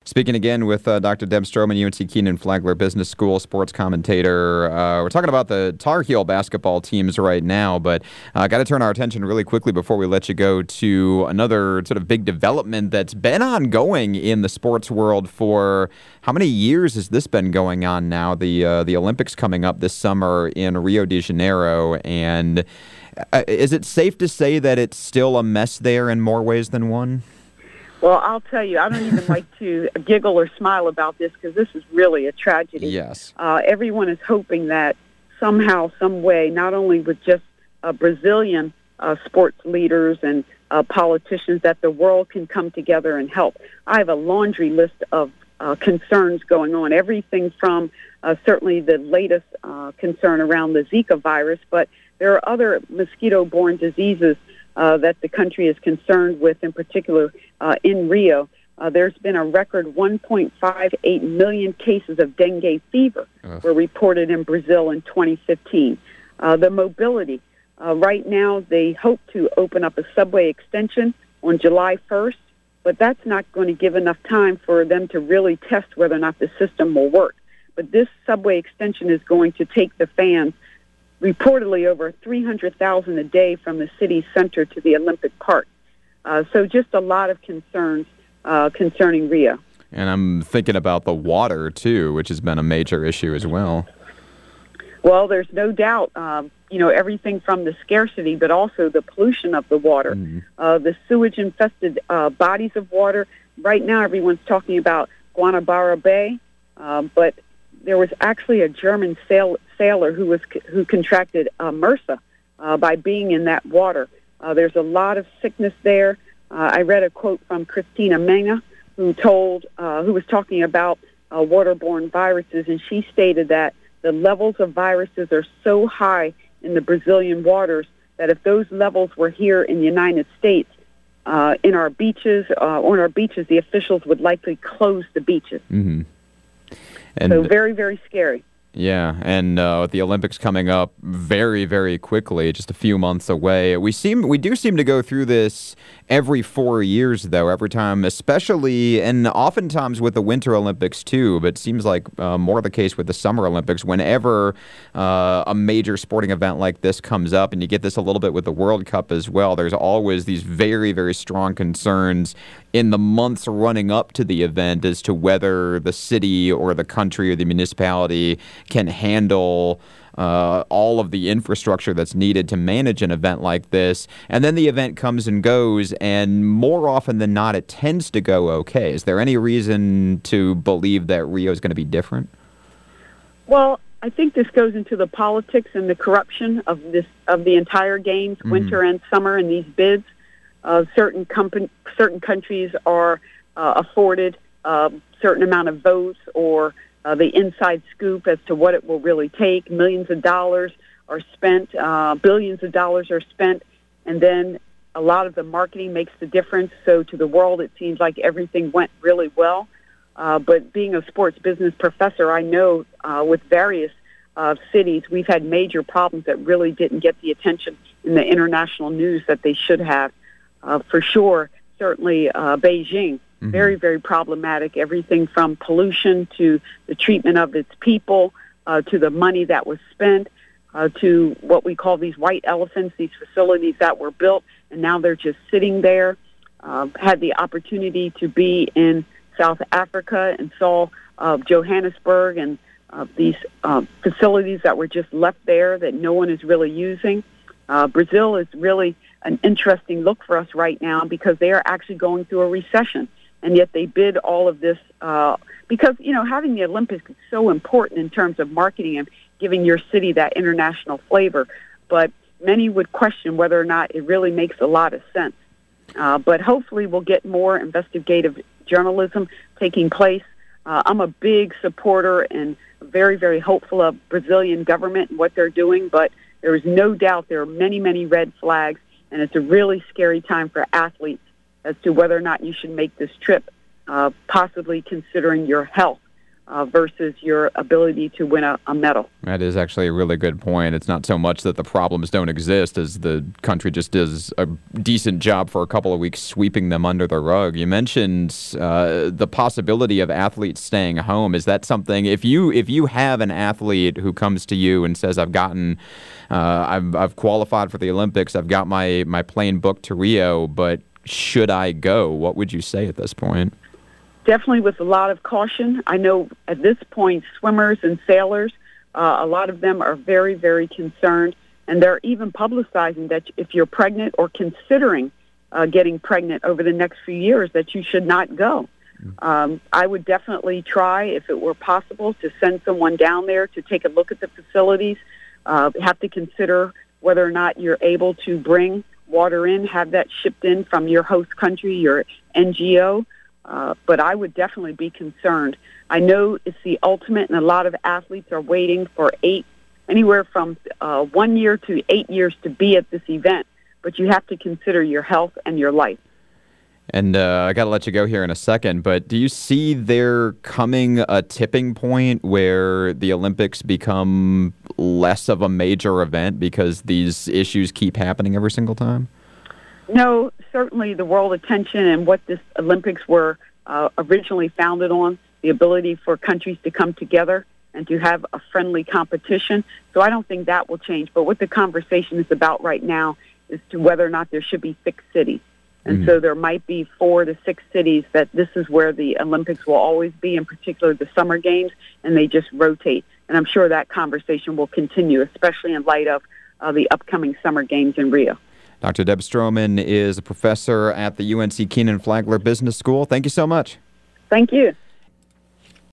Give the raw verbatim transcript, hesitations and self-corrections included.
Speaking again with uh, Doctor Deb Stroman, U N C Kenan-Flagler Business School sports commentator. Uh, we're talking about the Tar Heel basketball teams right now, but I uh, got to turn our attention really quickly before we let you go to another sort of big development that's been ongoing in the sports world for how many years has this been going on now? The uh, the Olympics coming up this summer in Rio de Janeiro, and uh, is it safe to say that it's still a mess there in more ways than one? Well, I'll tell you, I don't even like to giggle or smile about this because this is really a tragedy. Yes. Uh, everyone is hoping that somehow, some way, not only with just uh, Brazilian uh, sports leaders and uh, politicians, that the world can come together and help. I have a laundry list of uh, concerns going on, everything from uh, certainly the latest uh, concern around the Zika virus, but there are other mosquito-borne diseases Uh, that the country is concerned with, in particular uh, in Rio. Uh, there's been a record one point five eight million cases of dengue fever uh. were reported in Brazil in twenty fifteen. Uh, the mobility, uh, right now they hope to open up a subway extension on July first, but that's not going to give enough time for them to really test whether or not the system will work. But this subway extension is going to take the fans reportedly over three hundred thousand a day from the city center to the Olympic Park. Uh, so just a lot of concerns uh, concerning Rio. And I'm thinking about the water, too, which has been a major issue as well. Well, there's no doubt, um, you know, everything from the scarcity, but also the pollution of the water, mm-hmm. uh, the sewage-infested uh, bodies of water. Right now, everyone's talking about Guanabara Bay, uh, but there was actually a German sail, sailor who was who contracted uh, MRSA uh, by being in that water. Uh, there's a lot of sickness there. Uh, I read a quote from Christina Mena, who told uh, who was talking about uh, waterborne viruses, and she stated that the levels of viruses are so high in the Brazilian waters that if those levels were here in the United States, uh, in our beaches, uh, on our beaches, the officials would likely close the beaches. Mm-hmm. And so very, very scary. Yeah, and uh, with the Olympics coming up very, very quickly, just a few months away, we seem we do seem to go through this every four years, though. Every time, especially, and oftentimes with the Winter Olympics too. But it seems like uh, more the case with the Summer Olympics. Whenever uh, a major sporting event like this comes up, and you get this a little bit with the World Cup as well, there's always these very, very strong concerns in the months running up to the event as to whether the city or the country or the municipality can handle uh, all of the infrastructure that's needed to manage an event like this. And then the event comes and goes, and more often than not, it tends to go okay. Is there any reason to believe that Rio is going to be different? Well, I think this goes into the politics and the corruption of this of the entire games, mm-hmm. winter and summer, and these bids. Uh, certain company, certain countries are uh, afforded a certain amount of votes or uh, the inside scoop as to what it will really take. Millions of dollars are spent, uh, billions of dollars are spent, and then a lot of the marketing makes the difference. So to the world, it seems like everything went really well. Uh, but being a sports business professor, I know uh, with various uh, cities, we've had major problems that really didn't get the attention in the international news that they should have. Uh, for sure, certainly uh, Beijing, mm-hmm. very, very problematic. Everything from pollution to the treatment of its people, uh, to the money that was spent, uh, to what we call these white elephants, these facilities that were built, and now they're just sitting there. Uh, had the opportunity to be in South Africa and saw uh, Johannesburg and uh, these uh, facilities that were just left there that no one is really using. Uh, Brazil is really an interesting look for us right now because they are actually going through a recession, and yet they bid all of this uh, because, you know, having the Olympics is so important in terms of marketing and giving your city that international flavor, but many would question whether or not it really makes a lot of sense. Uh, but hopefully we'll get more investigative journalism taking place. Uh, I'm a big supporter and very, very hopeful of Brazilian government and what they're doing, but there is no doubt there are many, many red flags, and it's a really scary time for athletes as to whether or not you should make this trip, uh, possibly considering your health. uh, versus your ability to win a, a medal. That is actually a really good point. It's not so much that the problems don't exist as the country just does a decent job for a couple of weeks sweeping them under the rug. You mentioned uh, the possibility of athletes staying home. Is that something, if you if you have an athlete who comes to you and says, I've gotten, uh, I've, I've qualified for the Olympics, I've got my, my plane booked to Rio, but should I go? What would you say at this point? Definitely with a lot of caution. I know at this point, swimmers and sailors, uh, a lot of them are very, very concerned. And they're even publicizing that if you're pregnant or considering uh, getting pregnant over the next few years, that you should not go. Um, I would definitely try, if it were possible, to send someone down there to take a look at the facilities. Uh, have to consider whether or not you're able to bring water in, have that shipped in from your host country, your N G O. Uh, but I would definitely be concerned. I know it's the ultimate, and a lot of athletes are waiting for eight, anywhere from uh, one year to eight years to be at this event. But you have to consider your health and your life. And uh, I got to let you go here in a second, but do you see there coming a tipping point where the Olympics become less of a major event because these issues keep happening every single time? No, certainly the world attention and what this Olympics were uh, originally founded on, the ability for countries to come together and to have a friendly competition. So I don't think that will change. But what the conversation is about right now is to whether or not there should be six cities. And mm-hmm. so there might be four to six cities that this is where the Olympics will always be, in particular the Summer Games, and they just rotate. And I'm sure that conversation will continue, especially in light of uh, the upcoming Summer Games in Rio. Doctor Deb Stroman is a professor at the U N C Kenan Flagler Business School. Thank you so much. Thank you.